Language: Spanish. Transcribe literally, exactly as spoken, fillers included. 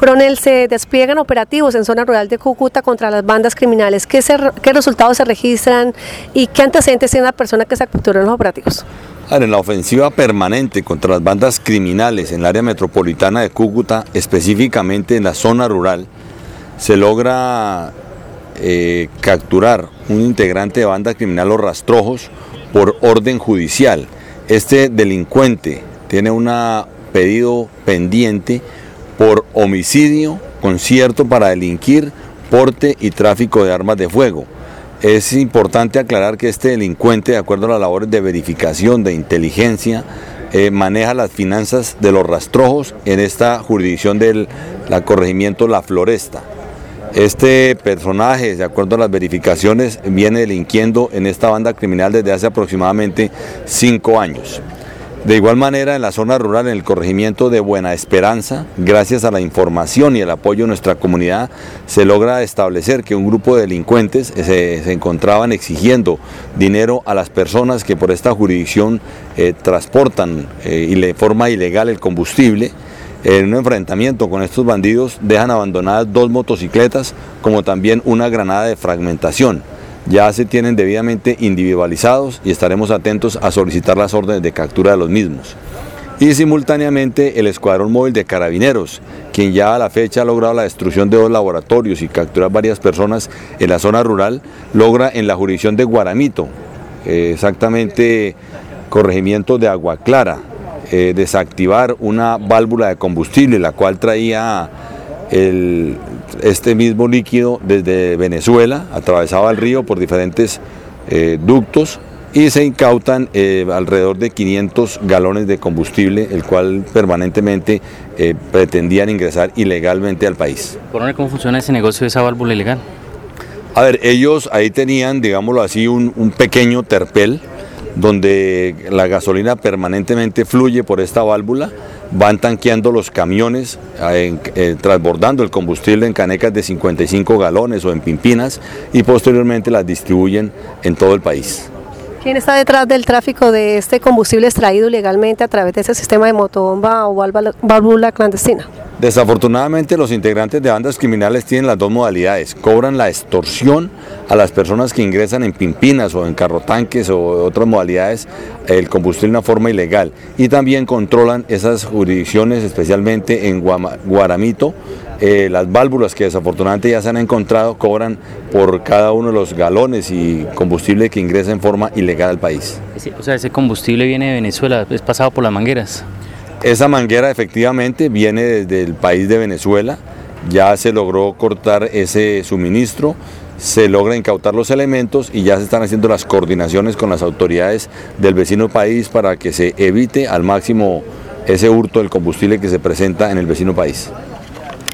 Coronel, se despliegan operativos en zona rural de Cúcuta contra las bandas criminales. ¿Qué, se, qué resultados se registran y qué antecedentes tiene la persona que se capturó en los operativos? En la ofensiva permanente contra las bandas criminales en el área metropolitana de Cúcuta, específicamente en la zona rural, se logra eh, capturar un integrante de banda criminal Los Rastrojos por orden judicial. Este delincuente tiene un pedido pendiente por homicidio, concierto para delinquir, porte y tráfico de armas de fuego. Es importante aclarar que este delincuente, de acuerdo a las labores de verificación, de inteligencia, eh, maneja las finanzas de Los Rastrojos en esta jurisdicción del la corregimiento La Floresta. Este personaje, de acuerdo a las verificaciones, viene delinquiendo en esta banda criminal desde hace aproximadamente cinco años. De igual manera, en la zona rural, en el corregimiento de Buena Esperanza, gracias a la información y el apoyo de nuestra comunidad, se logra establecer que un grupo de delincuentes se, se encontraban exigiendo dinero a las personas que por esta jurisdicción eh, transportan eh, y de forma ilegal el combustible. En un enfrentamiento con estos bandidos dejan abandonadas dos motocicletas, como también una granada de fragmentación. Ya se tienen debidamente individualizados y estaremos atentos a solicitar las órdenes de captura de los mismos. Y simultáneamente el Escuadrón Móvil de Carabineros, quien ya a la fecha ha logrado la destrucción de dos laboratorios y capturar varias personas en la zona rural, logra en la jurisdicción de Guaramito, eh, exactamente corregimiento de Agua Clara, eh, desactivar una válvula de combustible, la cual traía el, este mismo líquido desde Venezuela, atravesaba el río por diferentes eh, ductos y se incautan eh, alrededor de quinientos galones de combustible, el cual permanentemente eh, pretendían ingresar ilegalmente al país. Coronel, ¿cómo funciona ese negocio de esa válvula ilegal? A ver, ellos ahí tenían, digámoslo así, un, un pequeño terpel donde la gasolina permanentemente fluye por esta válvula, van tanqueando los camiones, eh, eh, transbordando el combustible en canecas de cincuenta y cinco galones o en pimpinas y posteriormente las distribuyen en todo el país. ¿Quién está detrás del tráfico de este combustible extraído ilegalmente a través de ese sistema de motobomba o válvula clandestina? Desafortunadamente los integrantes de bandas criminales tienen las dos modalidades, cobran la extorsión a las personas que ingresan en pimpinas o en carrotanques o otras modalidades el combustible de una forma ilegal y también controlan esas jurisdicciones, especialmente en Guaramito, eh, las válvulas que desafortunadamente ya se han encontrado cobran por cada uno de los galones y combustible que ingresa en forma ilegal al país. O sea, ese combustible viene de Venezuela, es pasado por las mangueras. Esa manguera efectivamente viene desde el país de Venezuela, ya se logró cortar ese suministro, se logra incautar los elementos y ya se están haciendo las coordinaciones con las autoridades del vecino país para que se evite al máximo ese hurto del combustible que se presenta en el vecino país.